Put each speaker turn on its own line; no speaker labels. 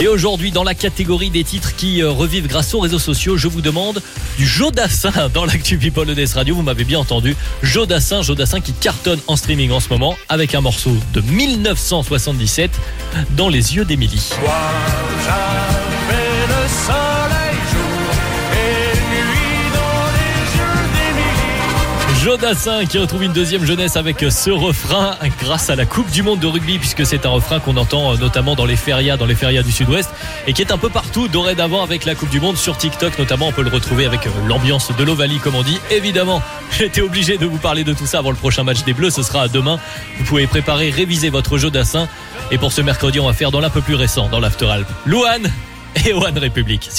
Et aujourd'hui, dans la catégorie des titres qui revivent grâce aux réseaux sociaux, je vous demande du Jodassin dans l'actu People EDS Radio. Vous m'avez bien entendu. Jodassin qui cartonne en streaming en ce moment avec un morceau de 1977, Dans les yeux d'Émilie. Jodassin qui retrouve une deuxième jeunesse avec ce refrain grâce à la Coupe du Monde de rugby, puisque c'est un refrain qu'on entend notamment dans les férias du Sud-Ouest et qui est un peu partout dorénavant avec la Coupe du Monde. Sur TikTok notamment, on peut le retrouver avec l'ambiance de l'Ovalie comme on dit. Évidemment, j'étais obligé de vous parler de tout ça avant le prochain match des Bleus, ce sera demain. Vous pouvez réviser votre Jodassin. Et pour ce mercredi, on va faire dans l'un peu plus récent, dans l'After Alp, Louane et One République.